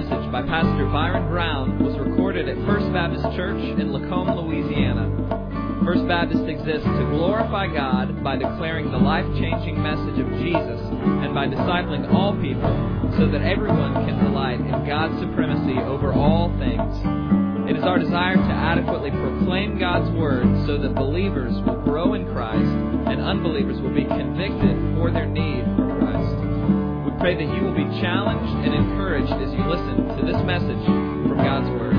message by Pastor Byron Brown was recorded at First Baptist Church in Lacombe, Louisiana. First Baptist exists to glorify God by declaring the life-changing message of Jesus and by discipling all people so that everyone can delight in God's supremacy over all things. It is our desire to adequately proclaim God's Word so that believers will grow in Christ and unbelievers will be convicted for their need for Christ. We pray that you will be challenged and encouraged as you listen to this message from God's Word.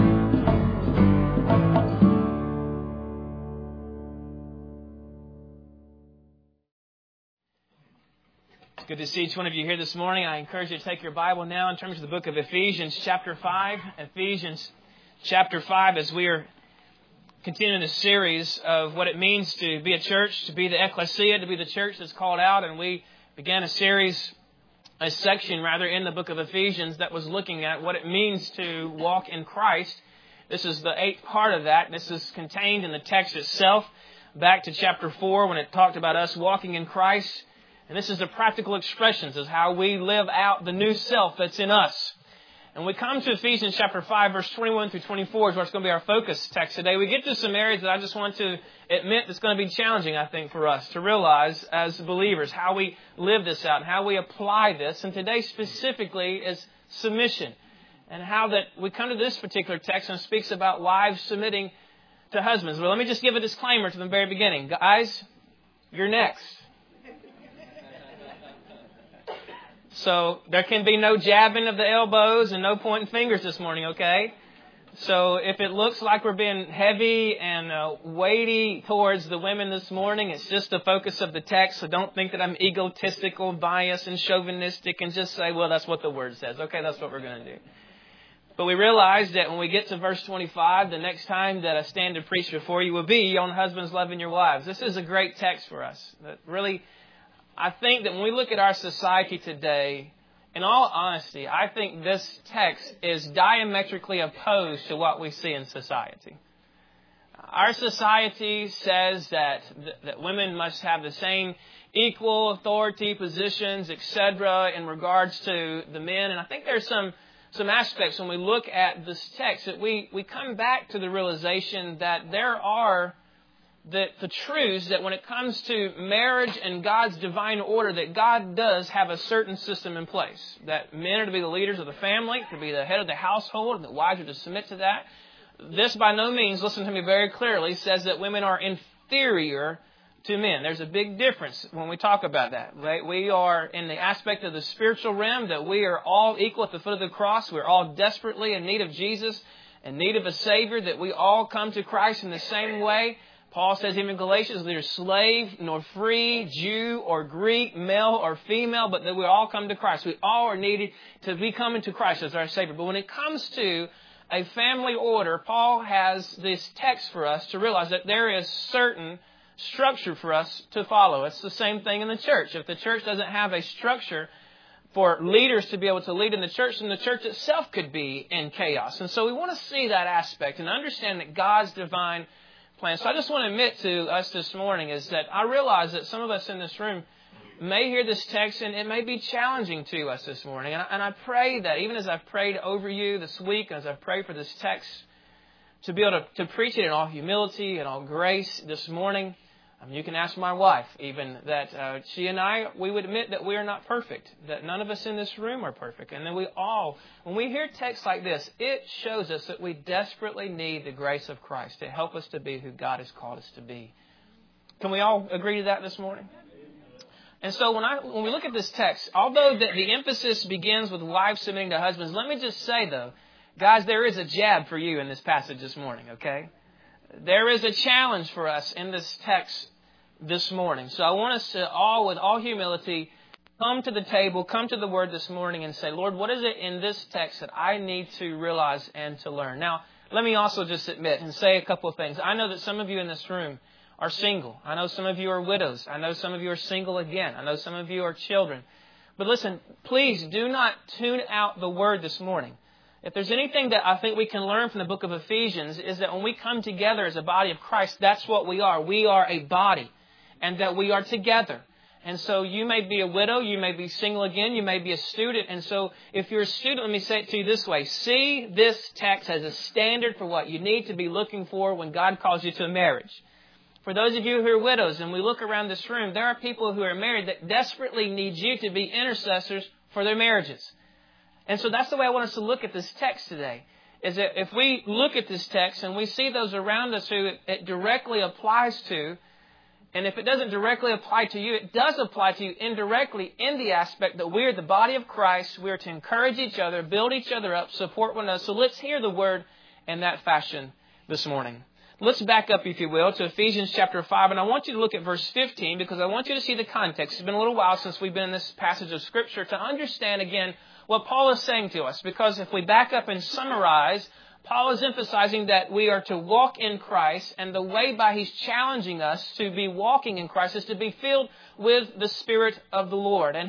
It's good to see each one of you here this morning. I encourage you to take your Bible now in terms of the book of Ephesians chapter 5. Ephesians chapter 5, as we are continuing the series of what it means to be a church, to be the ecclesia, to be the church that's called out. And we began a section in the book of Ephesians that was looking at what it means to walk in Christ. This is the 8th part of that. This is contained in the text itself, back to chapter 4 when it talked about us walking in Christ. And this is the practical expressions of how we live out the new self that's in us. And we come to Ephesians chapter 5, verse 21 through 24 is what's going to be our focus text today. We get to some areas that I just want to admit that's going to be challenging, I think, for us to realize as believers, how we live this out and how we apply this. And today specifically is submission and how that we come to this particular text and it speaks about wives submitting to husbands. Well, let me just give a disclaimer to the very beginning. Guys, you're next. So there can be no jabbing of the elbows and no pointing fingers this morning, okay? So if it looks like we're being heavy and weighty towards the women this morning, it's just the focus of the text. So don't think that I'm egotistical, biased, and chauvinistic and just say, well, that's what the Word says. Okay, that's what we're going to do. But we realize that when we get to verse 25, the next time that I stand to preach before you will be on husbands loving your wives. This is a great text for us. That really, I think that when we look at our society today, in all honesty, I think this text is diametrically opposed to what we see in society. Our society says that women must have the same equal authority, positions, etc. in regards to the men. And I think there's some aspects when we look at this text that we come back to the realization that there are the truths that when it comes to marriage and God's divine order, that God does have a certain system in place. That men are to be the leaders of the family, to be the head of the household, and that wives are to submit to that. This by no means, listen to me very clearly, says that women are inferior to men. There's a big difference when we talk about that. Right? We are in the aspect of the spiritual realm that we are all equal at the foot of the cross. We're all desperately in need of Jesus, in need of a Savior, that we all come to Christ in the same way. Paul says even in Galatians, neither slave nor free, Jew or Greek, male or female, but that we all come to Christ. We all are needed to be coming to Christ as our Savior. But when it comes to a family order, Paul has this text for us to realize that there is certain structure for us to follow. It's the same thing in the church. If the church doesn't have a structure for leaders to be able to lead in the church, then the church itself could be in chaos. And so we want to see that aspect and understand that God's divine plan. So I just want to admit to us this morning is that I realize that some of us in this room may hear this text and it may be challenging to us this morning. And I pray that even as I've prayed over you this week, as I've prayed for this text, to be able to preach it in all humility and all grace this morning. You can ask my wife even that she and I, we would admit that we are not perfect, that none of us in this room are perfect. And then we all, when we hear texts like this, it shows us that we desperately need the grace of Christ to help us to be who God has called us to be. Can we all agree to that this morning? And so when we look at this text, although the emphasis begins with wives submitting to husbands, let me just say though, guys, there is a jab for you in this passage this morning, okay? There is a challenge for us in this text this morning. So I want us to all, with all humility, come to the table, come to the Word this morning and say, Lord, what is it in this text that I need to realize and to learn? Now, let me also just admit and say a couple of things. I know that some of you in this room are single. I know some of you are widows. I know some of you are single again. I know some of you are children. But listen, please do not tune out the Word this morning. If there's anything that I think we can learn from the book of Ephesians is that when we come together as a body of Christ, that's what we are. We are a body and that we are together. And so you may be a widow, you may be single again, you may be a student. And so if you're a student, let me say it to you this way. See this text as a standard for what you need to be looking for when God calls you to a marriage. For those of you who are widows, and we look around this room, there are people who are married that desperately need you to be intercessors for their marriages. And so that's the way I want us to look at this text today. Is that if we look at this text and we see those around us who it directly applies to, and if it doesn't directly apply to you, it does apply to you indirectly in the aspect that we are the body of Christ. We are to encourage each other, build each other up, support one another. So let's hear the word in that fashion this morning. Let's back up, if you will, to Ephesians chapter 5. And I want you to look at verse 15 because I want you to see the context. It's been a little while since we've been in this passage of Scripture to understand again what Paul is saying to us. Because if we back up and summarize, Paul is emphasizing that we are to walk in Christ, and the way by he's challenging us to be walking in Christ is to be filled with the Spirit of the Lord. And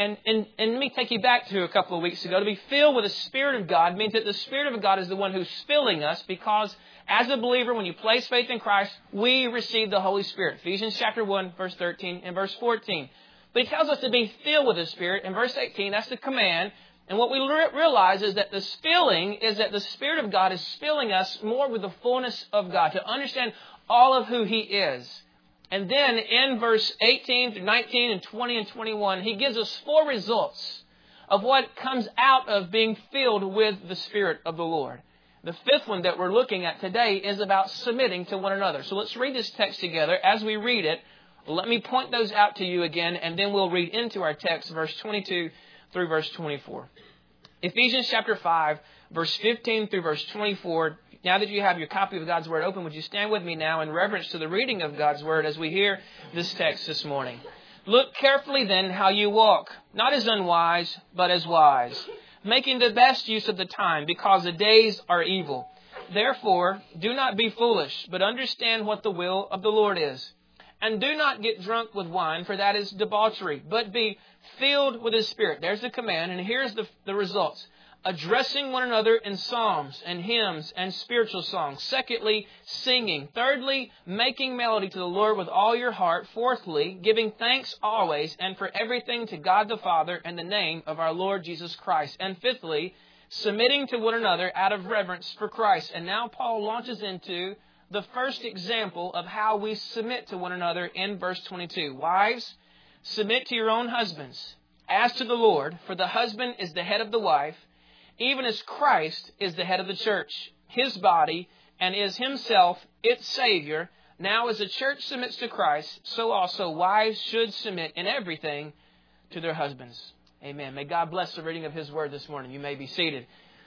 let me take you back to a couple of weeks ago. To be filled with the Spirit of God means that the Spirit of God is the one who's filling us, because as a believer, when you place faith in Christ, we receive the Holy Spirit. Ephesians chapter 1, verse 13 and verse 14. But he tells us to be filled with the Spirit. In verse 18, that's the command. And what we realize is that this filling is that the Spirit of God is filling us more with the fullness of God to understand all of who He is. And then in verse 18 through 19 and 20 and 21, he gives us 4 results of what comes out of being filled with the Spirit of the Lord. The 5th one that we're looking at today is about submitting to one another. So let's read this text together. As we read it, let me point those out to you again, and then we'll read into our text, verse 22 through verse 24. Ephesians chapter 5, verse 15 through verse 24. Now that you have your copy of God's Word open, would you stand with me now in reverence to the reading of God's Word as we hear this text this morning? Look carefully then how you walk, not as unwise, but as wise, making the best use of the time, because the days are evil. Therefore, do not be foolish, but understand what the will of the Lord is. And do not get drunk with wine, for that is debauchery, but be filled with His Spirit. There's the command, and here's the results. Addressing one another in psalms and hymns and spiritual songs. Secondly, singing. Thirdly, making melody to the Lord with all your heart. Fourthly, giving thanks always and for everything to God the Father in the name of our Lord Jesus Christ. And fifthly, submitting to one another out of reverence for Christ. And now Paul launches into the first example of how we submit to one another in verse 22. Wives, submit to your own husbands, as to the Lord, for the husband is the head of the wife, even as Christ is the head of the church, His body, and is Himself its Savior. Now as the church submits to Christ, so also wives should submit in everything to their husbands. Amen. May God bless the reading of His Word this morning. You may be seated.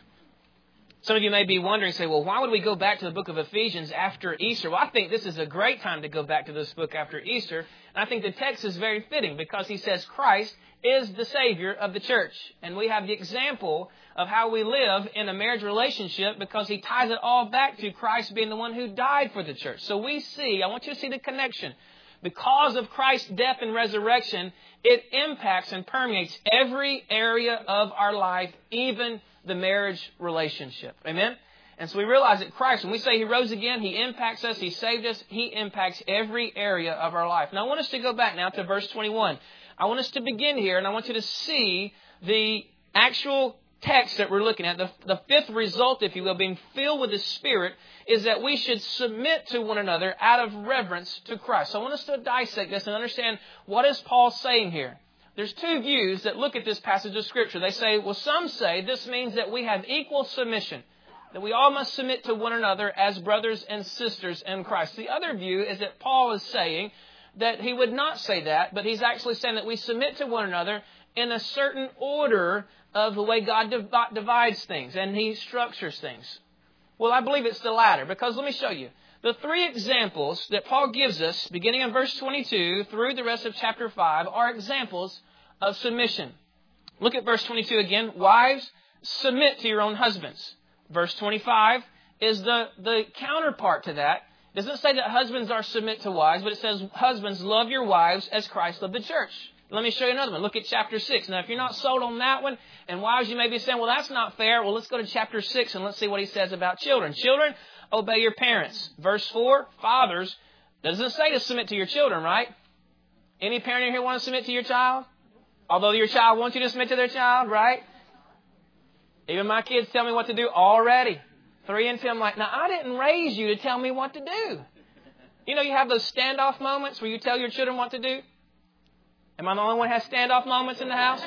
Some of you may be wondering, say, well, why would we go back to the book of Ephesians after Easter? Well, I think this is a great time to go back to this book after Easter. And I think the text is very fitting because he says Christ is the Savior of the church. And we have the example of how we live in a marriage relationship because he ties it all back to Christ being the one who died for the church. So we see, I want you to see the connection. Because of Christ's death and resurrection, it impacts and permeates every area of our life, even the marriage relationship. Amen? And so we realize that Christ, when we say He rose again, He impacts us, He saved us, He impacts every area of our life. Now I want us to go back now to verse 21. I want us to begin here, and I want you to see the actual text that we're looking at. The 5th result, if you will, being filled with the Spirit, is that we should submit to one another out of reverence to Christ. So I want us to dissect this and understand what is Paul saying here. There's 2 views that look at this passage of Scripture. They say, well, some say this means that we have equal submission, that we all must submit to one another as brothers and sisters in Christ. The other view is that Paul is saying that he would not say that, but he's actually saying that we submit to one another in a certain order of the way God divides things and He structures things. Well, I believe it's the latter, because let me show you. The 3 examples that Paul gives us, beginning in verse 22 through the rest of chapter 5, are examples of submission. Look at verse 22 again. Wives, submit to your own husbands. Verse 25 is the counterpart to that. It doesn't say that husbands are submit to wives, but it says, husbands, love your wives as Christ loved the church. Let me show you another one. Look at chapter 6. Now, if you're not sold on that one, and wives, you may be saying, well, that's not fair. Well, let's go to chapter 6 and let's see what he says about children. Children, obey your parents. Verse 4, fathers, doesn't say to submit to your children, right? Any parent in here want to submit to your child? Although your child wants you to submit to their child, right? Even my kids tell me what to do already. 3 and 10, I'm like, now I didn't raise you to tell me what to do. You know, you have those standoff moments where you tell your children what to do. Am I the only one who has standoff moments in the house?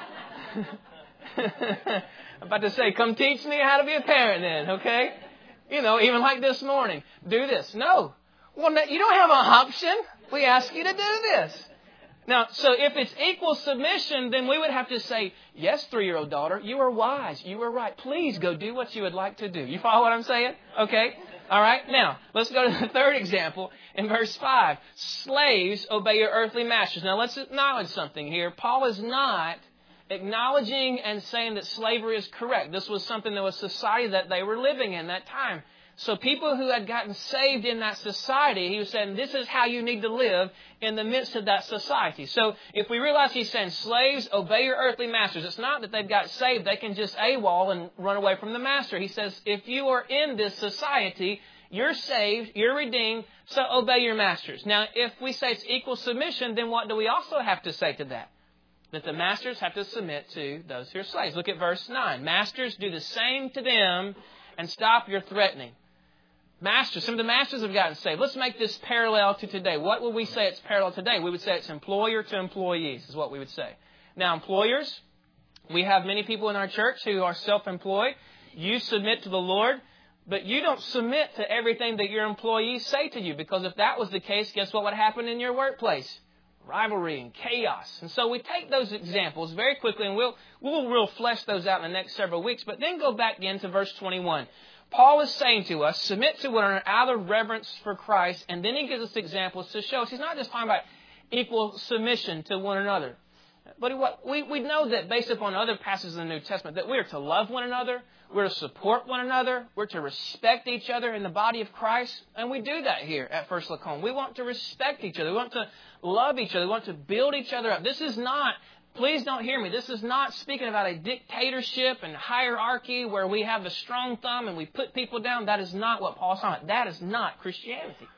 I'm about to say, come teach me how to be a parent then, okay? You know, even like this morning. Do this. No. Well, you don't have an option. We ask you to do this. Now, so if it's equal submission, then we would have to say, yes, 3-year-old daughter, you are wise. You are right. Please go do what you would like to do. You follow what I'm saying? Okay. All right. Now, let's go to the third example in verse 5. Slaves, obey your earthly masters. Now, let's acknowledge something here. Paul is not acknowledging and saying that slavery is correct. This was something that was society that they were living in that time. So people who had gotten saved in that society, he was saying, this is how you need to live in the midst of that society. So if we realize he's saying, slaves, obey your earthly masters. It's not that they've got saved. They can just AWOL and run away from the master. He says, if you are in this society, you're saved, you're redeemed, so obey your masters. Now, if we say it's equal submission, then what do we also have to say to that? That the masters have to submit to those who are slaves. Look at verse 9. Masters, do the same to them and stop your threatening. Masters, some of the masters have gotten saved. Let's make this parallel to today. What would we say it's parallel today? We would say it's employer to employees is what we would say. Now, employers, we have many people in our church who are self-employed. You submit to the Lord, but you don't submit to everything that your employees say to you, because if that was the case, guess what would happen in your workplace? Rivalry and chaos. And so we take those examples very quickly, and we'll flesh those out in the next several weeks, but then go back again to verse 21. Paul is saying to us, submit to one another out of reverence for Christ, and then he gives us examples to show us. He's not just talking about equal submission to one another. But we know that based upon other passages in the New Testament, that we are to love one another, we're to support one another, we're to respect each other in the body of Christ, and we do that here at First Lacombe. We want to respect each other, we want to love each other, we want to build each other up. This is not, please don't hear me, this is not speaking about a dictatorship and hierarchy where we have the strong thumb and we put people down. That is not what Paul's talking about. That is not Christianity.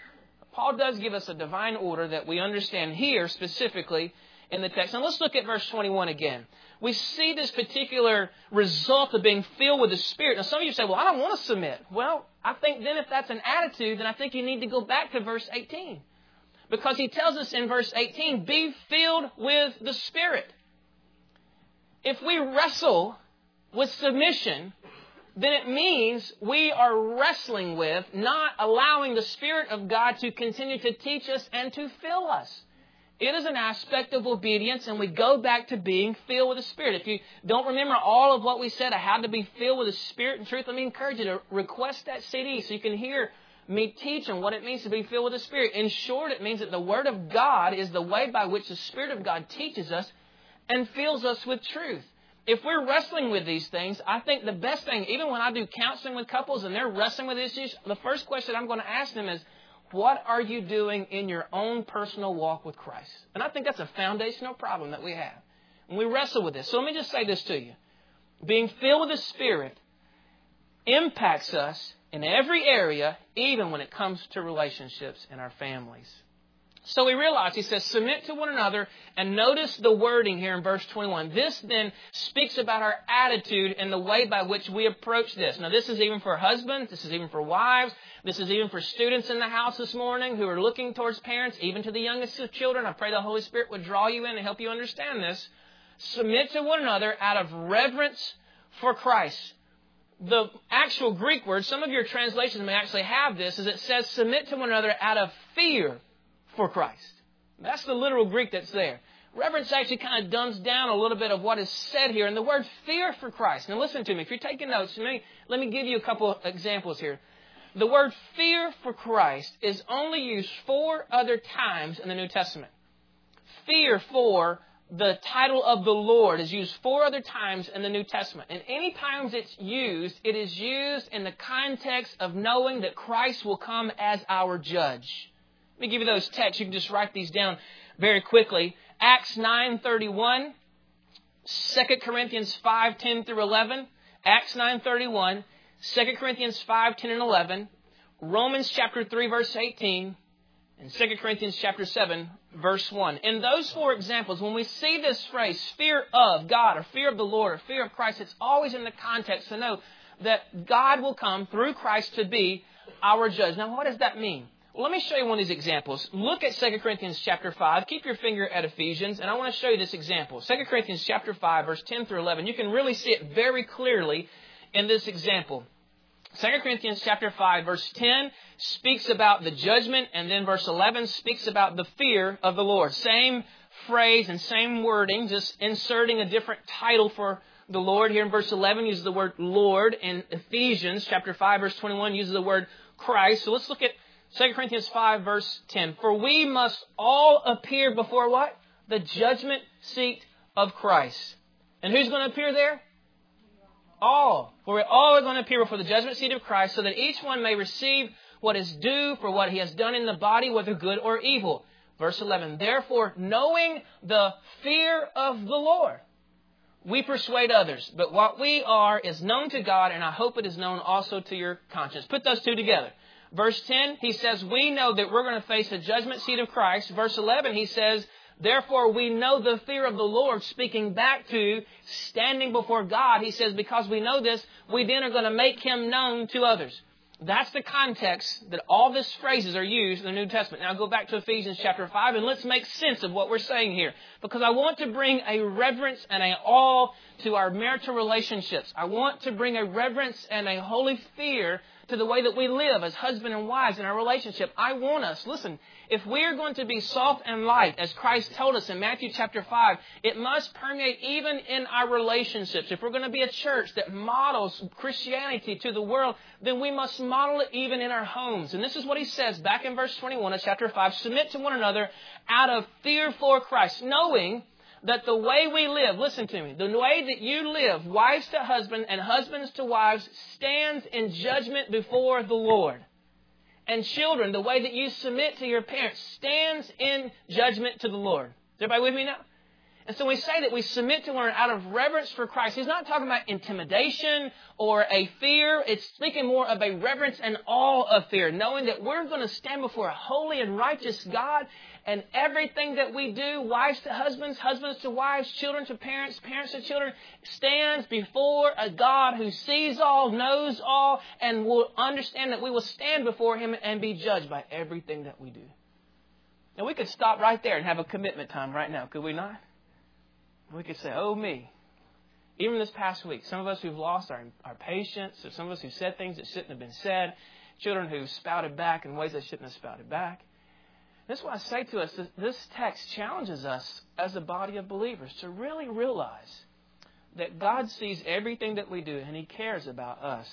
Paul does give us a divine order that we understand here specifically in the text. And let's look at verse 21 again. We see this particular result of being filled with the Spirit. Now, some of you say, well, I don't want to submit. Well, I think then if that's an attitude, then I think you need to go back to verse 18. Because he tells us in verse 18, be filled with the Spirit. If we wrestle with submission, then it means we are wrestling with not allowing the Spirit of God to continue to teach us and to fill us. It is an aspect of obedience, and we go back to being filled with the Spirit. If you don't remember all of what we said, how to be filled with the Spirit and truth, let me encourage you to request that CD so you can hear me teaching what it means to be filled with the Spirit. In short, it means that the Word of God is the way by which the Spirit of God teaches us and fills us with truth. If we're wrestling with these things, I think the best thing, even when I do counseling with couples and they're wrestling with issues, the first question I'm going to ask them is, what are you doing in your own personal walk with Christ? And I think that's a foundational problem that we have. And we wrestle with this. So let me just say this to you. Being filled with the Spirit impacts us in every area, even when it comes to relationships in our families. So we realize, he says, submit to one another, and notice the wording here in verse 21. This then speaks about our attitude and the way by which we approach this. Now, this is even for husbands, this is even for wives, this is even for students in the house this morning who are looking towards parents, even to the youngest of children. I pray the Holy Spirit would draw you in and help you understand this. Submit to one another out of reverence for Christ. The actual Greek word, some of your translations may actually have this, is it says submit to one another out of fear for Christ. That's the literal Greek that's there. Reverence actually kind of dumbs down a little bit of what is said here. And the word fear for Christ. Now listen to me. If you're taking notes, let me give you a couple of examples here. The word fear for Christ is only used 4 other times in the New Testament. Fear for the title of the Lord is used 4 other times in the New Testament. And any times it's used, it is used in the context of knowing that Christ will come as our judge. Let me give you those texts. You can just write these down very quickly. Acts 9:31, 2 Corinthians 5:10 through 11, Acts 9:31, 2 Corinthians 5:10 and 11, Romans chapter 3 verse 18, and 2 Corinthians chapter 7 verse 1. In those 4 examples, when we see this phrase, fear of God, or fear of the Lord, or fear of Christ, it's always in the context to know that God will come through Christ to be our judge. Now, what does that mean? Well, let me show you one of these examples. Look at 2 Corinthians chapter 5. Keep your finger at Ephesians, and I want to show you this example. 2 Corinthians chapter 5, verse 10 through 11. You can really see it very clearly in this example. 2 Corinthians chapter 5, verse 10 speaks about the judgment, and then verse 11 speaks about the fear of the Lord. Same phrase and same wording, just inserting a different title for the Lord. Here in verse 11 uses the word Lord. In Ephesians chapter 5, verse 21 uses the word Christ. So let's look at 2 Corinthians 5, verse 10. For we must all appear before what? The judgment seat of Christ. And who's going to appear there? All. For we all are going to appear before the judgment seat of Christ, so that each one may receive what is due for what he has done in the body, whether good or evil. Verse 11. Therefore, knowing the fear of the Lord, we persuade others. But what we are is known to God, and I hope it is known also to your conscience. Put those two together. Verse 10, he says, we know that we're going to face the judgment seat of Christ. Verse 11, he says, therefore we know the fear of the Lord, speaking back to standing before God. He says, because we know this, we then are going to make him known to others. That's the context that all these phrases are used in the New Testament. Now go back to Ephesians chapter 5 and let's make sense of what we're saying here. Because I want to bring a reverence and a awe to our marital relationships. I want to bring a reverence and a holy fear to the way that we live as husband and wives in our relationship. I want us, listen, if we're going to be salt and light, as Christ told us in Matthew chapter 5, it must permeate even in our relationships. If we're going to be a church that models Christianity to the world, then we must model it even in our homes. And this is what he says back in verse 21 of chapter 5, submit to one another out of fear for Christ, knowing that the way we live, listen to me, the way that you live, wives to husbands and husbands to wives, stands in judgment before the Lord. And children, the way that you submit to your parents stands in judgment to the Lord. Is everybody with me now? And so we say that we submit to one out of reverence for Christ. He's not talking about intimidation or a fear. It's speaking more of a reverence and awe of fear, knowing that we're going to stand before a holy and righteous God, and everything that we do, wives to husbands, husbands to wives, children to parents, parents to children, stands before a God who sees all, knows all, and will understand that we will stand before him and be judged by everything that we do. And we could stop right there and have a commitment time right now, could we not? We could say, oh me. Even this past week, some of us who've lost our patience, or some of us who said things that shouldn't have been said, children who spouted back in ways they shouldn't have spouted back. That's why I say to us, this text challenges us as a body of believers to really realize that God sees everything that we do, and he cares about us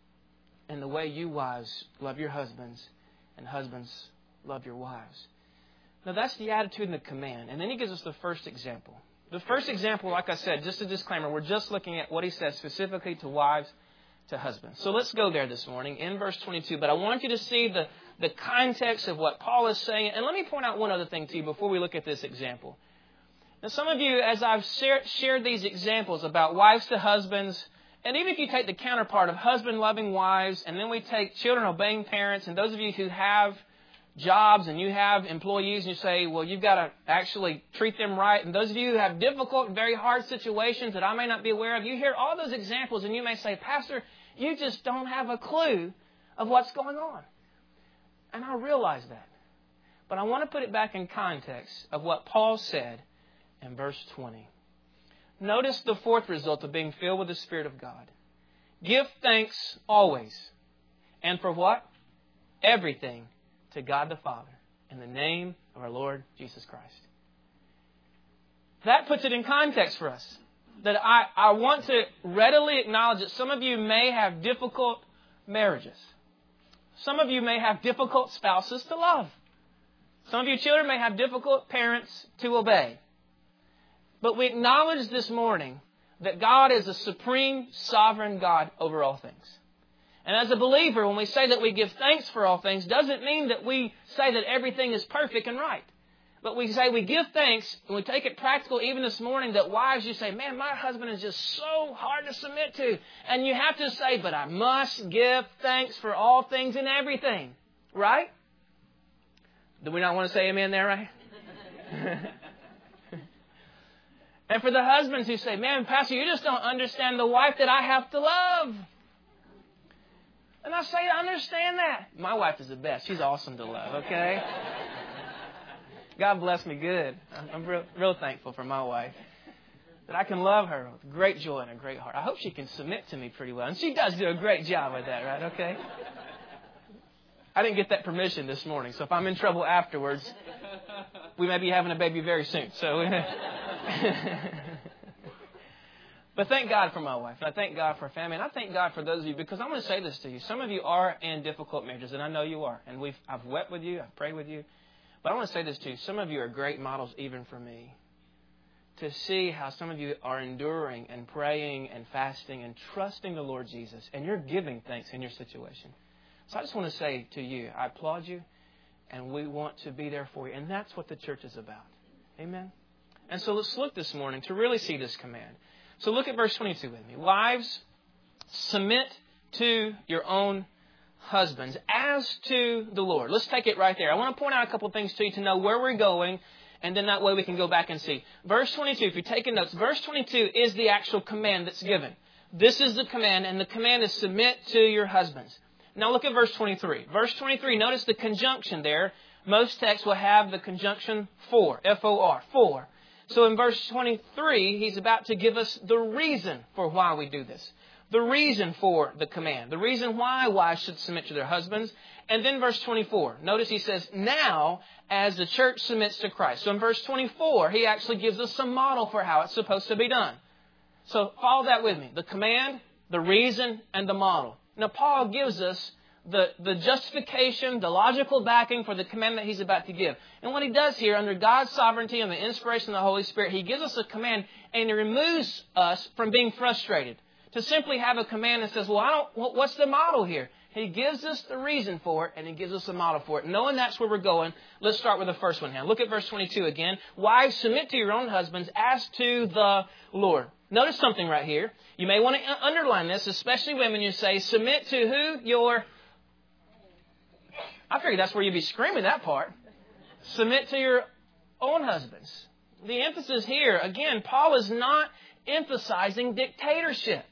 in the way you wives love your husbands and husbands love your wives. Now that's the attitude and the command. And then he gives us the first example. The first example, like I said, just a disclaimer, we're just looking at what he says specifically to wives, to husbands. So let's go there this morning in verse 22. But I want you to see the context of what Paul is saying. And let me point out one other thing to you before we look at this example. Now, some of you, as I've shared these examples about wives to husbands, and even if you take the counterpart of husband loving wives, and then we take children obeying parents, and those of you who have jobs and you have employees and you say, well, you've got to actually treat them right. And those of you who have difficult and very hard situations that I may not be aware of, you hear all those examples and you may say, Pastor, you just don't have a clue of what's going on. And I realize that. But I want to put it back in context of what Paul said in verse 20. Notice the fourth result of being filled with the Spirit of God. Give thanks always. And for what? Everything. To God the Father, in the name of our Lord Jesus Christ. That puts it in context for us. That I want to readily acknowledge that some of you may have difficult marriages. Some of you may have difficult spouses to love. Some of you children may have difficult parents to obey. But we acknowledge this morning that God is a supreme, sovereign God over all things. And as a believer, when we say that we give thanks for all things, doesn't mean that we say that everything is perfect and right. But we say we give thanks, and we take it practical even this morning, that wives, you say, man, my husband is just so hard to submit to. And you have to say, but I must give thanks for all things and everything. Right? Do we not want to say amen there, right? And for the husbands who say, man, Pastor, you just don't understand the wife that I have to love. And I say, I understand that. My wife is the best. She's awesome to love, okay? God bless me good. I'm real thankful for my wife. That I can love her with great joy and a great heart. I hope she can submit to me pretty well. And she does do a great job with that, right? Okay? I didn't get that permission this morning. So if I'm in trouble afterwards, we may be having a baby very soon. So, but thank God for my wife. And I thank God for family. And I thank God for those of you, because I'm going to say this to you. Some of you are in difficult marriages, and I know you are. And I've wept with you. I've prayed with you. But I want to say this to you. Some of you are great models even for me. To see how some of you are enduring and praying and fasting and trusting the Lord Jesus. And you're giving thanks in your situation. So I just want to say to you, I applaud you. And we want to be there for you. And that's what the church is about. Amen. And so let's look this morning to really see this command. So look at verse 22 with me. Wives, submit to your own husbands as to the Lord. Let's take it right there. I want to point out a couple of things to you to know where we're going, and then that way we can go back and see. Verse 22, if you're taking notes, verse 22 is the actual command that's given. This is the command, and the command is submit to your husbands. Now look at verse 23. Verse 23, notice the conjunction there. Most texts will have the conjunction for, F-O-R, for. So in verse 23, he's about to give us the reason for why we do this. The reason for the command. The reason why wives should submit to their husbands. And then verse 24. Notice he says, now as the church submits to Christ. So in verse 24, he actually gives us some model for how it's supposed to be done. So follow that with me. The command, the reason, and the model. Now Paul gives us the justification, the logical backing for the command that he's about to give. And what he does here, under God's sovereignty and the inspiration of the Holy Spirit, he gives us a command and he removes us from being frustrated. To simply have a command that says, what's the model here? He gives us the reason for it and he gives us a model for it. Knowing that's where we're going, let's start with the first one now. Look at verse 22 again. Wives, submit to your own husbands as to the Lord. Notice something right here. You may want to underline this, especially women. You say, submit to who? I figured that's where you'd be screaming that part. Submit to your own husbands. The emphasis here, again, Paul is not emphasizing dictatorship.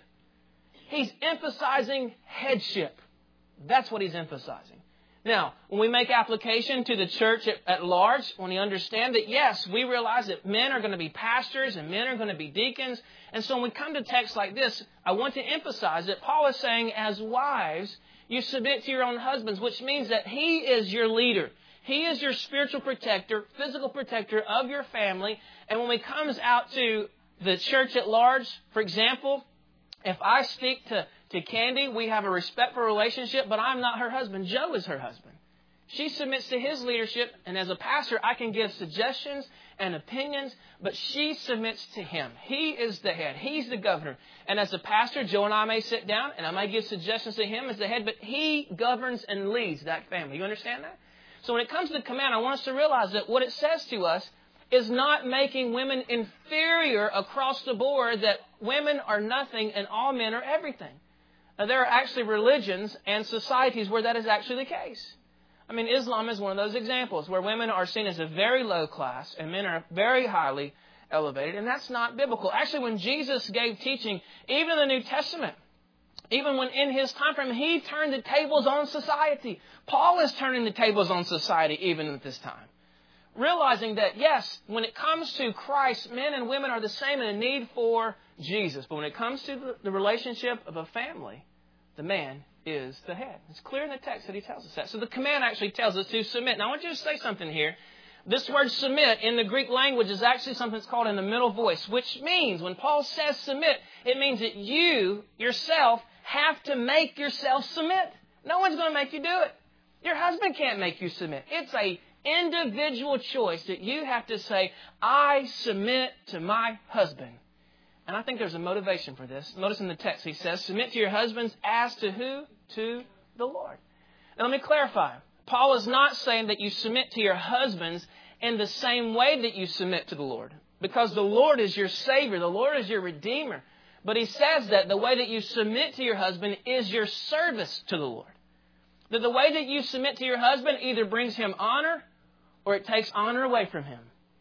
He's emphasizing headship. That's what he's emphasizing. Now, when we make application to the church at large, when we understand that, yes, we realize that men are going to be pastors and men are going to be deacons. And so when we come to texts like this, I want to emphasize that Paul is saying, as wives, you submit to your own husbands, which means that he is your leader. He is your spiritual protector, physical protector of your family. And when it comes out to the church at large, for example, if I speak to Candy, we have a respectful relationship, but I'm not her husband. Joe is her husband. She submits to his leadership, and as a pastor, I can give suggestions and opinions, but she submits to him. He is the head. He's the governor. And as a pastor, Joe and I may sit down, and I may give suggestions to him as the head, but he governs and leads that family. You understand that? So when it comes to the command, I want us to realize that what it says to us is not making women inferior across the board, that women are nothing and all men are everything. Now, there are actually religions and societies where that is actually the case. I mean, Islam is one of those examples where women are seen as a very low class and men are very highly elevated, and that's not biblical. Actually, when Jesus gave teaching, even in the New Testament, even when in his time frame, he turned the tables on society. Paul is turning the tables on society even at this time. Realizing that, yes, when it comes to Christ, men and women are the same in a need for Jesus. But when it comes to the relationship of a family, the man is the head. It's clear in the text that he tells us that. So the command actually tells us to submit. Now I want you to say something here. This word submit in the Greek language is actually something that's called in the middle voice, which means when Paul says submit, it means that you yourself have to make yourself submit. No one's going to make you do it. Your husband can't make you submit. It's a individual choice that you have to say, I submit to my husband. And I think there's a motivation for this. Notice in the text he says, submit to your husbands as to who? To the Lord. Now let me clarify. Paul is not saying that you submit to your husbands in the same way that you submit to the Lord. Because the Lord is your Savior. The Lord is your Redeemer. But he says that the way that you submit to your husband is your service to the Lord. That the way that you submit to your husband either brings him honor or it takes honor away from him.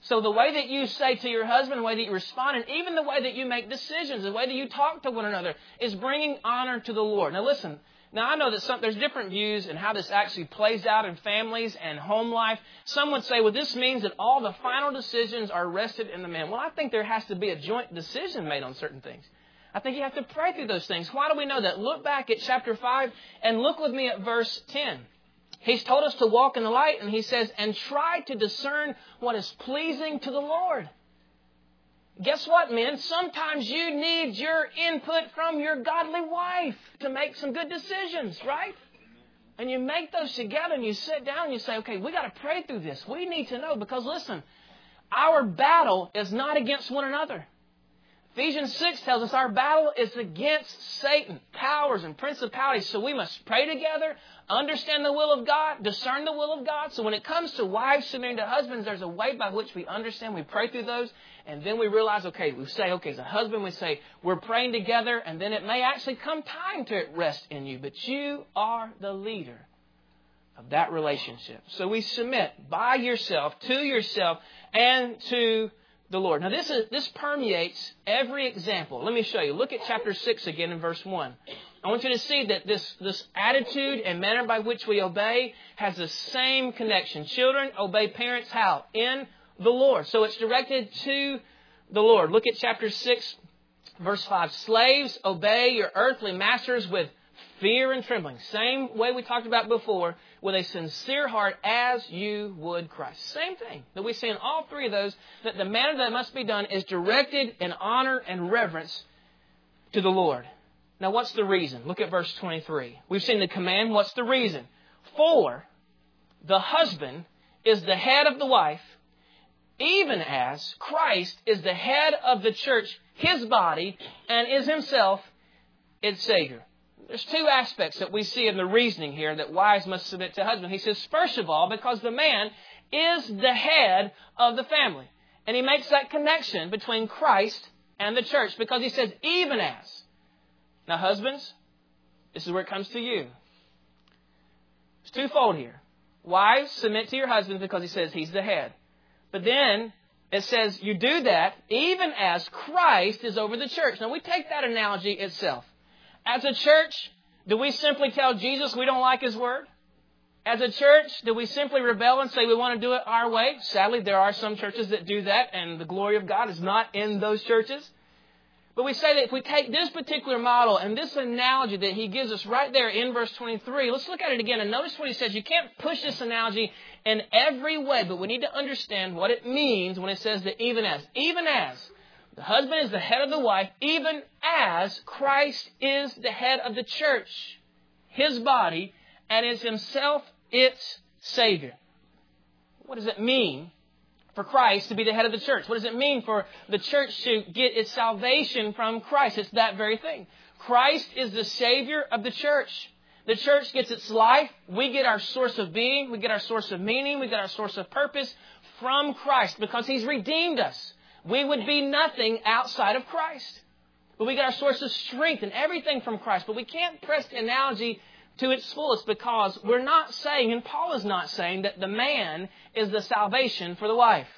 So the way that you say to your husband, the way that you respond, and even the way that you make decisions, the way that you talk to one another is bringing honor to the Lord. Now listen, now I know that there's different views in how this actually plays out in families and home life. Some would say, well, this means that all the final decisions are rested in the man. Well, I think there has to be a joint decision made on certain things. I think you have to pray through those things. Why do we know that? Look back at chapter 5 and look with me at verse 10. He's told us to walk in the light, and he says, and try to discern what is pleasing to the Lord. Guess what, men? Sometimes you need your input from your godly wife to make some good decisions, right? And you make those together and you sit down and you say, okay, we got to pray through this. We need to know because, listen, our battle is not against one another. Ephesians 6 tells us our battle is against Satan, powers and principalities. So we must pray together, understand the will of God, discern the will of God. So when it comes to wives submitting to husbands, there's a way by which we understand. We pray through those. And then we realize, okay, as a husband, we say, we're praying together. And then it may actually come time to rest in you. But you are the leader of that relationship. So we submit by yourself, to yourself, and to the Lord. Now, this permeates every example. Let me show you. Look at chapter 6 again in verse 1. I want you to see that this attitude and manner by which we obey has the same connection. Children, obey parents how? In the Lord. So it's directed to the Lord. Look at chapter 6, verse 5. Slaves, obey your earthly masters with fear and trembling. Same way we talked about before, with a sincere heart as you would Christ. Same thing that we see in all three of those, that the manner that must be done is directed in honor and reverence to the Lord. Now, what's the reason? Look at verse 23. We've seen the command. What's the reason? For the husband is the head of the wife, even as Christ is the head of the church, his body, and is himself its Savior. There's two aspects that we see in the reasoning here that wives must submit to husbands. He says, first of all, because the man is the head of the family. And he makes that connection between Christ and the church because he says, even as. Now, husbands, this is where it comes to you. It's twofold here. Wives, submit to your husbands because he says he's the head. But then it says you do that even as Christ is over the church. Now, we take that analogy itself. As a church, do we simply tell Jesus we don't like his word? As a church, do we simply rebel and say we want to do it our way? Sadly, there are some churches that do that, and the glory of God is not in those churches. But we say that if we take this particular model and this analogy that he gives us right there in verse 23, let's look at it again and notice what he says. You can't push this analogy in every way, but we need to understand what it means when it says that even as. Even as. The husband is the head of the wife, even as Christ is the head of the church, his body, and is himself its Savior. What does it mean for Christ to be the head of the church? What does it mean for the church to get its salvation from Christ? It's that very thing. Christ is the Savior of the church. The church gets its life. We get our source of being. We get our source of meaning. We get our source of purpose from Christ because he's redeemed us. We would be nothing outside of Christ. But we get our source of strength and everything from Christ. But we can't press the analogy to its fullest because we're not saying, and Paul is not saying, that the man is the salvation for the wife.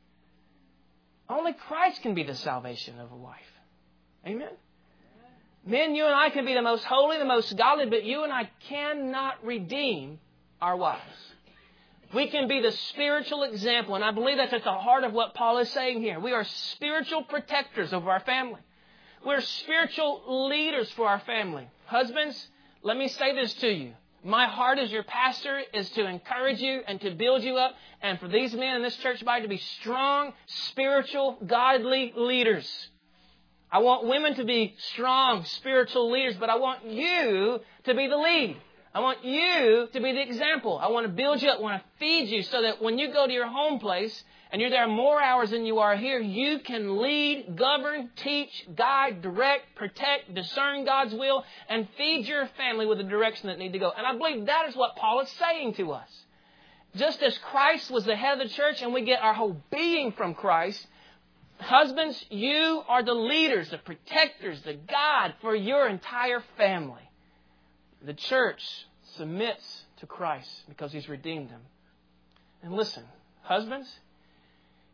Only Christ can be the salvation of a wife. Amen? Men, you and I can be the most holy, the most godly, but you and I cannot redeem our wives. We can be the spiritual example, and I believe that's at the heart of what Paul is saying here. We are spiritual protectors of our family. We're spiritual leaders for our family. Husbands, let me say this to you. My heart as your pastor is to encourage you and to build you up, and for these men in this church body to be strong, spiritual, godly leaders. I want women to be strong, spiritual leaders, but I want you to be the lead. I want you to be the example. I want to build you up. I want to feed you so that when you go to your home place and you're there more hours than you are here, you can lead, govern, teach, guide, direct, protect, discern God's will, and feed your family with the direction that need to go. And I believe that is what Paul is saying to us. Just as Christ was the head of the church and we get our whole being from Christ, husbands, you are the leaders, the protectors, the guide for your entire family. The church submits to Christ because he's redeemed them. And listen, husbands,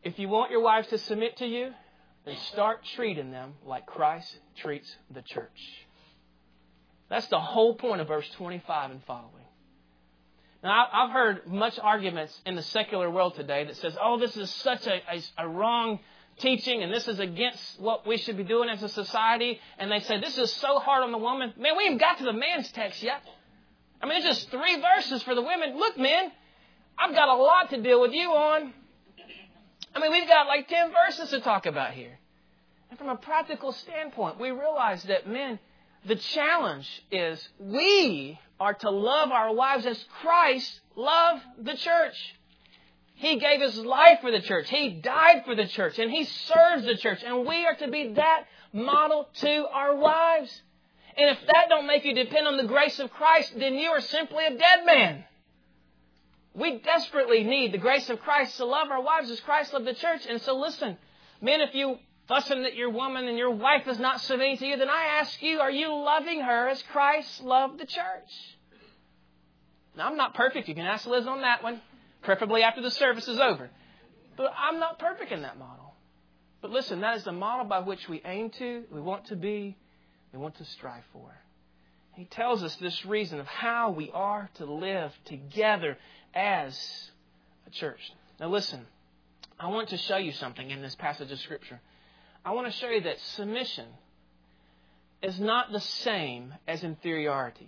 If you want your wives to submit to you, then start treating them like Christ treats the church. That's the whole point of verse 25 and following. Now, I've heard much arguments in the secular world today that says, oh, this is such a wrong teaching and this is against what we should be doing as a society. And they say, this is so hard on the woman. Man, we haven't got to the man's text yet. I mean, there's just 3 verses for the women. Look, men, I've got a lot to deal with you on. I mean, we've got like 10 verses to talk about here. And from a practical standpoint, we realize that, men, the challenge is we are to love our wives as Christ loved the church. He gave His life for the church. He died for the church. And He serves the church. And we are to be that model to our wives. And if that don't make you depend on the grace of Christ, then you are simply a dead man. We desperately need the grace of Christ to love our wives as Christ loved the church. And so listen, men, if you fussing that your woman and your wife is not submitting to you, then I ask you, are you loving her as Christ loved the church? Now, I'm not perfect. You can ask Liz on that one, preferably after the service is over. But I'm not perfect in that model. But listen, that is the model by which we aim to, we want to be, we want to strive for. He tells us this reason of how we are to live together as a church. Now listen, I want to show you something in this passage of Scripture. I want to show you that submission is not the same as inferiority.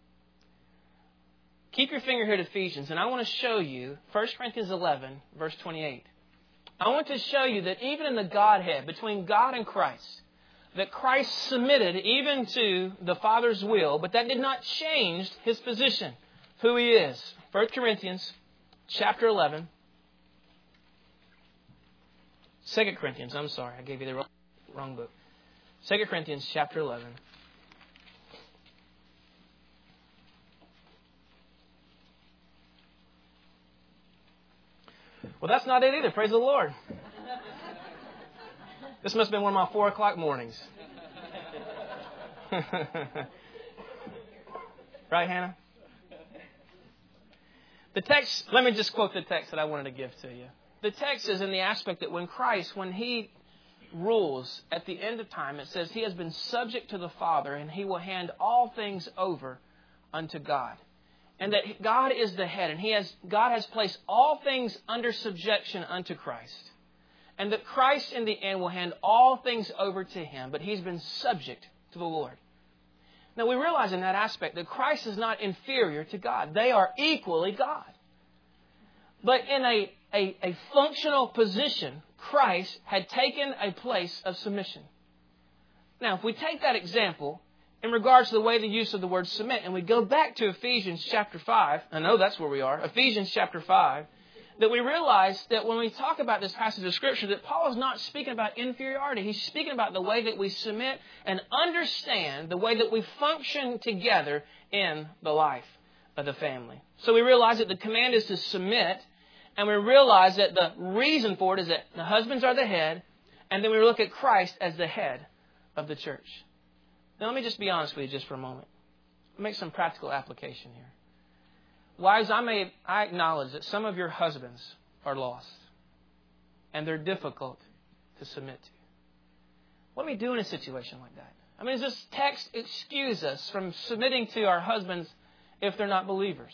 Keep your finger here at Ephesians, and I want to show you 1 Corinthians 11, verse 28. I want to show you that even in the Godhead, between God and Christ, that Christ submitted even to the Father's will, but that did not change His position, who He is. 1 Corinthians chapter 11. 2 Corinthians, I'm sorry, I gave you the wrong book. 2 Corinthians chapter 11. Well, that's not it either. Praise the Lord. This must have been one of my 4 o'clock mornings. Right, Hannah? The text, let me just quote the text that I wanted to give to you. The text is in the aspect that when Christ, when He rules at the end of time, it says He has been subject to the Father and He will hand all things over unto God. And that God is the head and God has placed all things under subjection unto Christ. And that Christ in the end will hand all things over to Him, but He's been subject to the Lord. Now we realize in that aspect that Christ is not inferior to God. They are equally God. But in a functional position, Christ had taken a place of submission. Now, if we take that example in regards to the way the use of the word submit, and we go back to Ephesians chapter 5, I know that's where we are, Ephesians chapter 5, that we realize that when we talk about this passage of Scripture, that Paul is not speaking about inferiority. He's speaking about the way that we submit and understand the way that we function together in the life of the family. So we realize that the command is to submit, and we realize that the reason for it is that the husbands are the head, and then we look at Christ as the head of the church. Now let me just be honest with you just for a moment. I'll make some practical application here. Wives, I acknowledge that some of your husbands are lost, and they're difficult to submit to. What do we do in a situation like that? I mean, does this text excuse us from submitting to our husbands if they're not believers?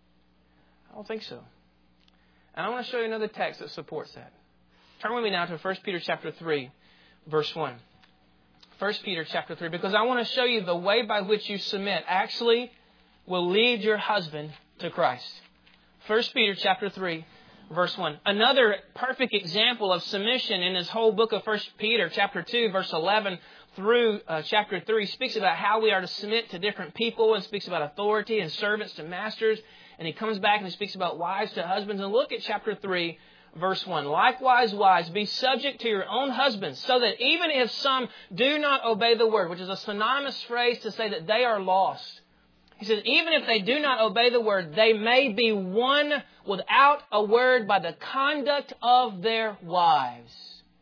I don't think so. And I want to show you another text that supports that. Turn with me now to 1 Peter chapter 3, verse 1. 1 Peter chapter 3, because I want to show you the way by which you submit actually will lead your husband to Christ. 1 Peter chapter 3, verse 1. Another perfect example of submission in this whole book of 1 Peter chapter 2, verse 11 through chapter 3 speaks about how we are to submit to different people and speaks about authority and servants to masters. And he comes back and he speaks about wives to husbands. And look at chapter 3, verse 1. Likewise, wives, be subject to your own husbands, so that even if some do not obey the word, which is a synonymous phrase to say that they are lost. He says, even if they do not obey the word, they may be won without a word by the conduct of their wives.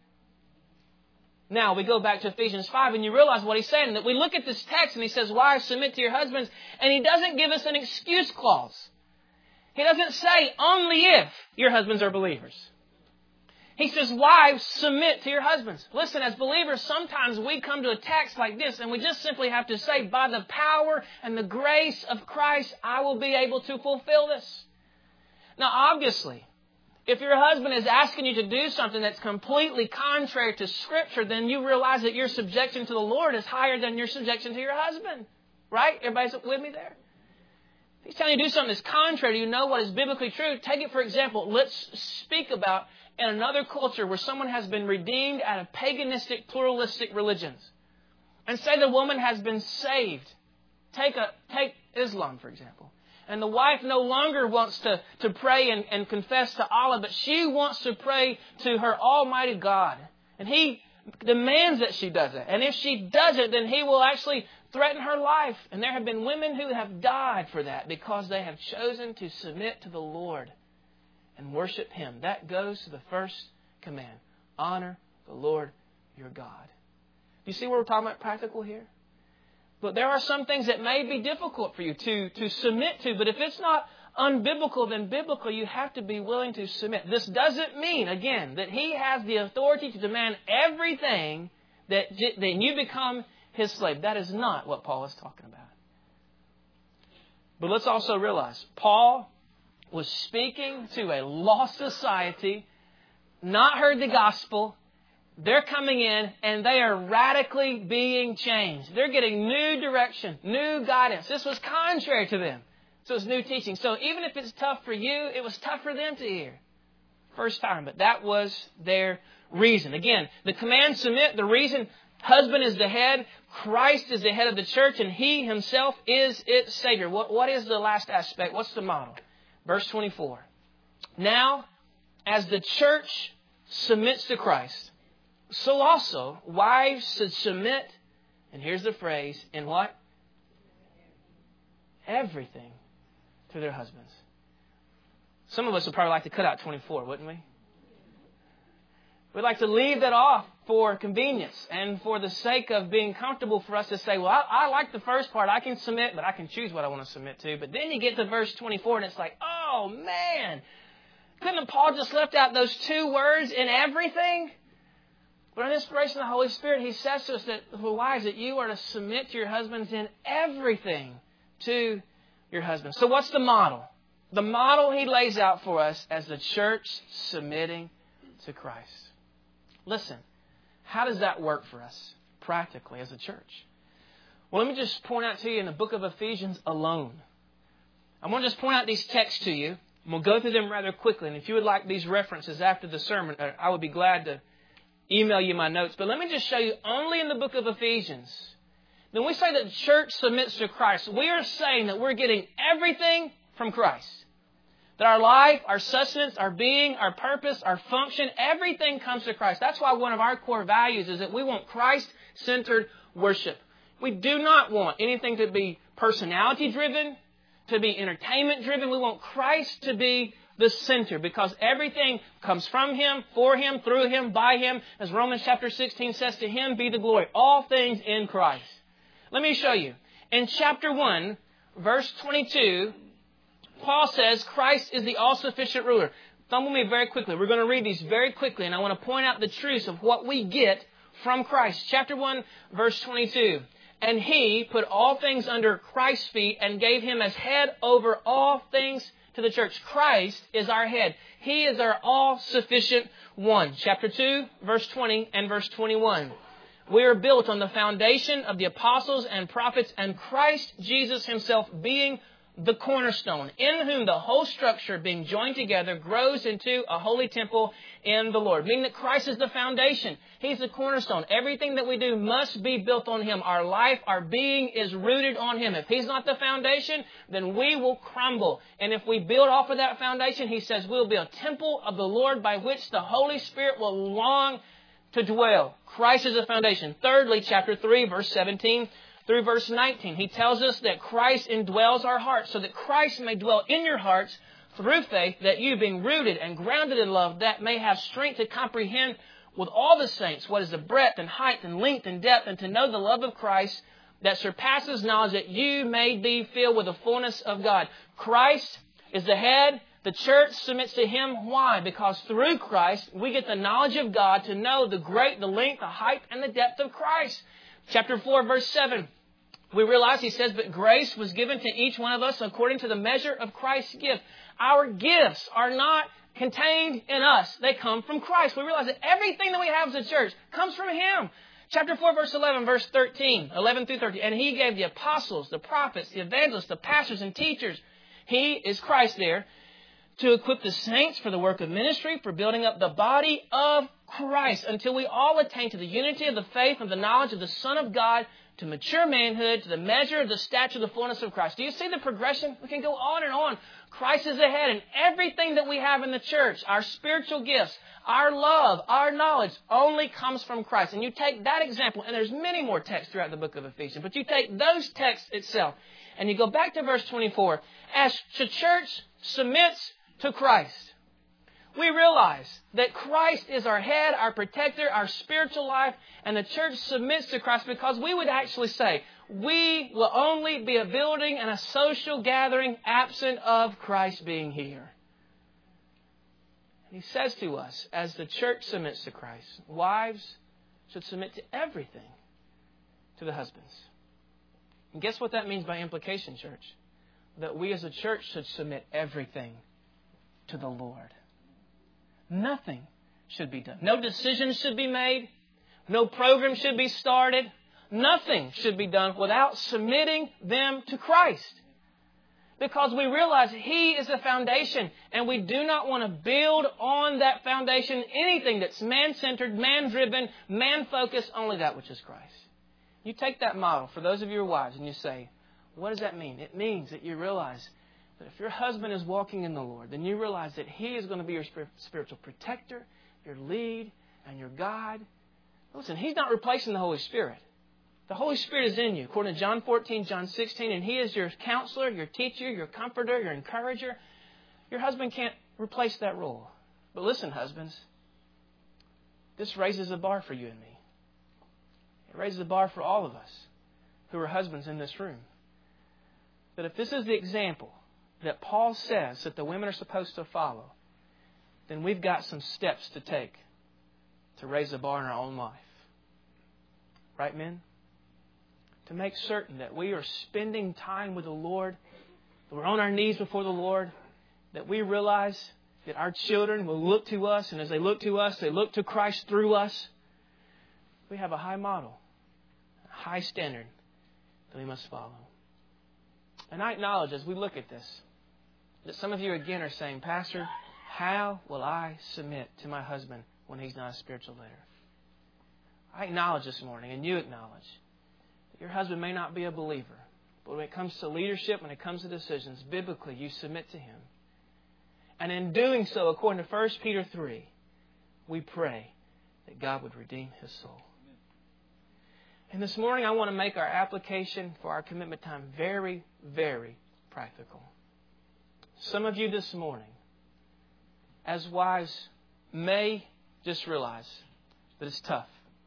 Now, we go back to Ephesians 5, and you realize what he's saying. That we look at this text, and he says, wives, submit to your husbands. And he doesn't give us an excuse clause. He doesn't say only if your husbands are believers. He says, wives, submit to your husbands. Listen, as believers, sometimes we come to a text like this and we just simply have to say, by the power and the grace of Christ, I will be able to fulfill this. Now, obviously, if your husband is asking you to do something that's completely contrary to Scripture, then you realize that your subjection to the Lord is higher than your subjection to your husband. Right? Everybody's with me there? If he's telling you to do something that's contrary, you know what is biblically true. Take it for example. Let's speak about in another culture where someone has been redeemed out of paganistic, pluralistic religions. And say the woman has been saved. Take Islam, for example. And the wife no longer wants to pray and confess to Allah, but she wants to pray to her Almighty God. And he demands that she does it. And if she doesn't, then he will actually threaten her life. And there have been women who have died for that because they have chosen to submit to the Lord and worship Him. That goes to the first command. Honor the Lord your God. Do you see what we're talking about practical here? But there are some things that may be difficult for you to submit to. But if it's not unbiblical, then biblical, you have to be willing to submit. This doesn't mean, again, that he has the authority to demand everything that you become his slave. That is not what Paul is talking about. But let's also realize, Paul was speaking to a lost society, not heard the gospel. They're coming in and they are radically being changed. They're getting new direction, new guidance. This was contrary to them. So it's new teaching. So even if it's tough for you, it was tough for them to hear. First time, but that was their reason. Again, the command submit, the reason husband is the head, Christ is the head of the church, and He Himself is its Savior. What is the last aspect? What's the model? Verse 24. Now, as the church submits to Christ, so also wives should submit, and here's the phrase, in what? Everything to their husbands. Some of us would probably like to cut out 24, wouldn't we? We'd like to leave that off for convenience and for the sake of being comfortable for us to say, well, I like the first part. I can submit, but I can choose what I want to submit to. But then you get to verse 24 and it's like, oh man, couldn't Paul just left out those two words in everything? But on inspiration of the Holy Spirit, he says to us that for wives, that you are to submit to your husbands in everything to your husbands. So what's the model? The model he lays out for us as the church submitting to Christ. Listen, how does that work for us practically as a church? Well, let me just point out to you in the book of Ephesians alone. I want to just point out these texts to you. And we'll go through them rather quickly. And if you would like these references after the sermon, I would be glad to email you my notes. But let me just show you only in the book of Ephesians. When we say that the church submits to Christ, we are saying that we're getting everything from Christ. That our life, our sustenance, our being, our purpose, our function, everything comes to Christ. That's why one of our core values is that we want Christ-centered worship. We do not want anything to be personality-driven, to be entertainment-driven. We want Christ to be the center because everything comes from Him, for Him, through Him, by Him. As Romans chapter 16 says, to Him be the glory. All things in Christ. Let me show you. In chapter 1, verse 22, Paul says Christ is the all-sufficient ruler. Thumb with me very quickly. We're going to read these very quickly, and I want to point out the truths of what we get from Christ. Chapter 1, verse 22. And He put all things under Christ's feet and gave Him as head over all things to the church. Christ is our head. He is our all-sufficient one. Chapter 2, verse 20 and verse 21. We are built on the foundation of the apostles and prophets and Christ Jesus Himself being the cornerstone, in whom the whole structure being joined together grows into a holy temple in the Lord. Meaning that Christ is the foundation. He's the cornerstone. Everything that we do must be built on Him. Our life, our being is rooted on Him. If He's not the foundation, then we will crumble. And if we build off of that foundation, He says we'll be a temple of the Lord by which the Holy Spirit will long to dwell. Christ is the foundation. Thirdly, chapter 3, verse 17 through verse 19. He tells us that Christ indwells our hearts so that Christ may dwell in your hearts through faith, that you being rooted and grounded in love, that may have strength to comprehend with all the saints what is the breadth and height and length and depth, and to know the love of Christ that surpasses knowledge, that you may be filled with the fullness of God. Christ is the head. The church submits to Him. Why? Because through Christ, we get the knowledge of God to know the length, the height, and the depth of Christ. Chapter 4, verse 7. We realize, he says, but grace was given to each one of us according to the measure of Christ's gift. Our gifts are not contained in us. They come from Christ. We realize that everything that we have as a church comes from Him. Chapter 4, verse 11, verse 11 through 13. And He gave the apostles, the prophets, the evangelists, the pastors, and teachers. He is Christ there. To equip the saints for the work of ministry, for building up the body of Christ, until we all attain to the unity of the faith and the knowledge of the Son of God, to mature manhood, to the measure of the stature of the fullness of Christ. Do you see the progression? We can go on and on. Christ is ahead, and everything that we have in the church, our spiritual gifts, our love, our knowledge, only comes from Christ. And you take that example, and there's many more texts throughout the book of Ephesians, but you take those texts itself, and you go back to verse 24. As the church submits to Christ, we realize that Christ is our head, our protector, our spiritual life, and the church submits to Christ because we would actually say, we will only be a building and a social gathering absent of Christ being here. And He says to us, as the church submits to Christ, wives should submit to everything to the husbands. And guess what that means by implication, church? That we as a church should submit everything to the Lord. Nothing should be done. No decisions should be made. No program should be started. Nothing should be done without submitting them to Christ. Because we realize He is the foundation, and we do not want to build on that foundation anything that's man-centered, man-driven, man-focused, only that which is Christ. You take that model for those of you who are wives and you say, what does that mean? It means that you realize that if your husband is walking in the Lord, then you realize that He is going to be your spiritual protector, your lead, and your guide. Listen, He's not replacing the Holy Spirit. The Holy Spirit is in you, according to John 14, John 16, and He is your counselor, your teacher, your comforter, your encourager. Your husband can't replace that role. But listen, husbands, this raises a bar for you and me. It raises a bar for all of us who are husbands in this room. That if this is the example that Paul says that the women are supposed to follow, then we've got some steps to take to raise the bar in our own life. Right, men? To make certain that we are spending time with the Lord, that we're on our knees before the Lord, that we realize that our children will look to us, and as they look to us, they look to Christ through us. We have a high model, a high standard that we must follow. And I acknowledge as we look at this, that some of you again are saying, Pastor, how will I submit to my husband when he's not a spiritual leader? I acknowledge this morning, and you acknowledge, that your husband may not be a believer, but when it comes to leadership, when it comes to decisions, biblically you submit to him. And in doing so, according to 1 Peter 3, we pray that God would redeem his soul. And this morning I want to make our application for our commitment time very, very practical. Some of you this morning, as wives, may just realize that it's tough.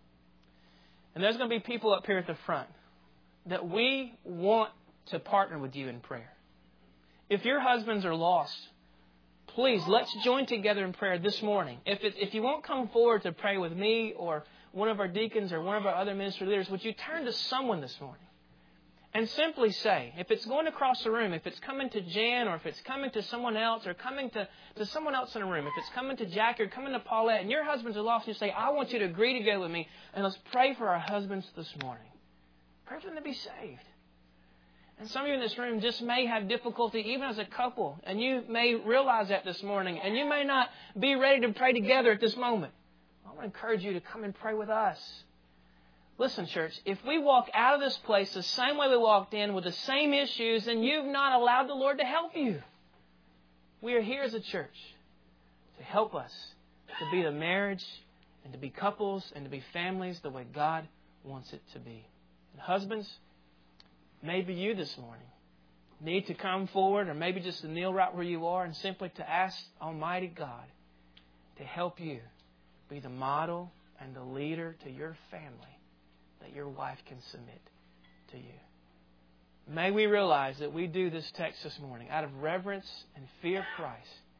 And there's going to be people up here at the front that we want to partner with you in prayer. If your husbands are lost, please, let's join together in prayer this morning. If you won't come forward to pray with me or one of our deacons or one of our other ministry leaders, would you turn to someone this morning and simply say, if it's going across the room, if it's coming to Jan or if it's coming to someone else or coming to someone else in the room, if it's coming to Jackie or coming to Paulette and your husbands are lost, and you say, I want you to agree to go with me and let's pray for our husbands this morning. Pray for them to be saved. And some of you in this room just may have difficulty even as a couple, and you may realize that this morning, and you may not be ready to pray together at this moment. I want to encourage you to come and pray with us. Listen, church, if we walk out of this place the same way we walked in with the same issues, then you've not allowed the Lord to help you. We are here as a church to help us to be the marriage and to be couples and to be families the way God wants it to be. And husbands, maybe you this morning need to come forward or maybe just to kneel right where you are and simply to ask Almighty God to help you be the model and the leader to your family that your wife can submit to you. May we realize that we do this text this morning out of reverence and fear of Christ,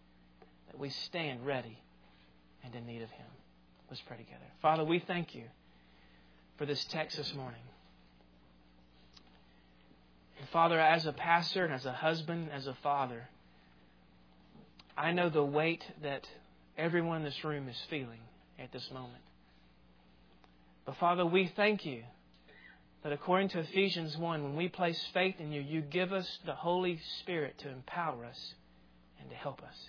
that we stand ready and in need of Him. Let's pray together. Father, we thank You for this text this morning. And Father, as a pastor and as a husband, as a father, I know the weight that everyone in this room is feeling at this moment. But Father, we thank You that according to Ephesians 1, when we place faith in You, You give us the Holy Spirit to empower us and to help us.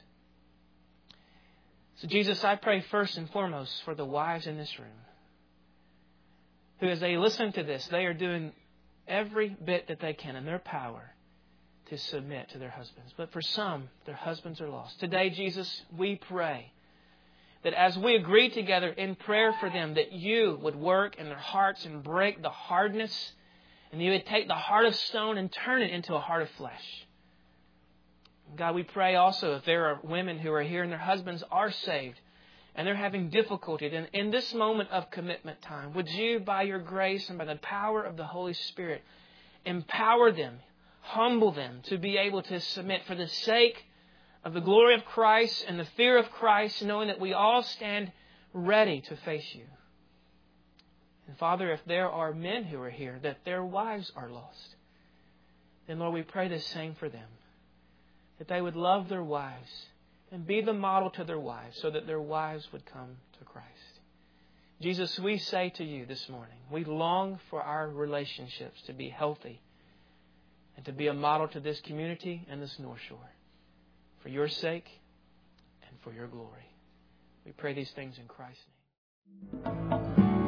So Jesus, I pray first and foremost for the wives in this room, who as they listen to this, they are doing every bit that they can in their power to submit to their husbands. But for some, their husbands are lost. Today, Jesus, we pray that as we agree together in prayer for them, that You would work in their hearts and break the hardness, and You would take the heart of stone and turn it into a heart of flesh. God, we pray also if there are women who are here and their husbands are saved and they're having difficulty, then in this moment of commitment time, would You, by Your grace and by the power of the Holy Spirit, empower them, humble them to be able to submit for the sake of the glory of Christ and the fear of Christ, knowing that we all stand ready to face You. And Father, if there are men who are here that their wives are lost, then Lord, we pray the same for them, that they would love their wives and be the model to their wives so that their wives would come to Christ. Jesus, we say to You this morning, we long for our relationships to be healthy and to be a model to this community and this North Shore. For Your sake and for Your glory. We pray these things in Christ's name.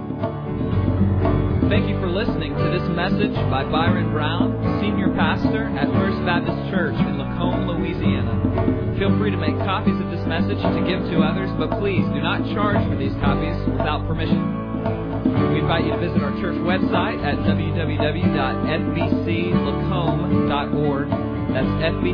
Thank you for listening to this message by Byron Brown, Senior Pastor at First Baptist Church in Lacombe, Louisiana. Feel free to make copies of this message to give to others, but please do not charge for these copies without permission. We invite you to visit our church website at www.fbclacombe.org. That's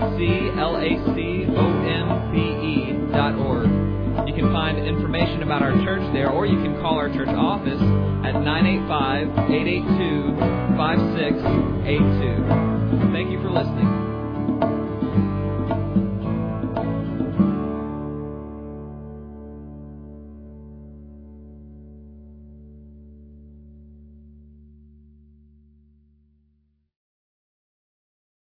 FBCLACOMBE.org. You can find information about our church there, or you can call our church office at 985-882-5682. Thank you for listening.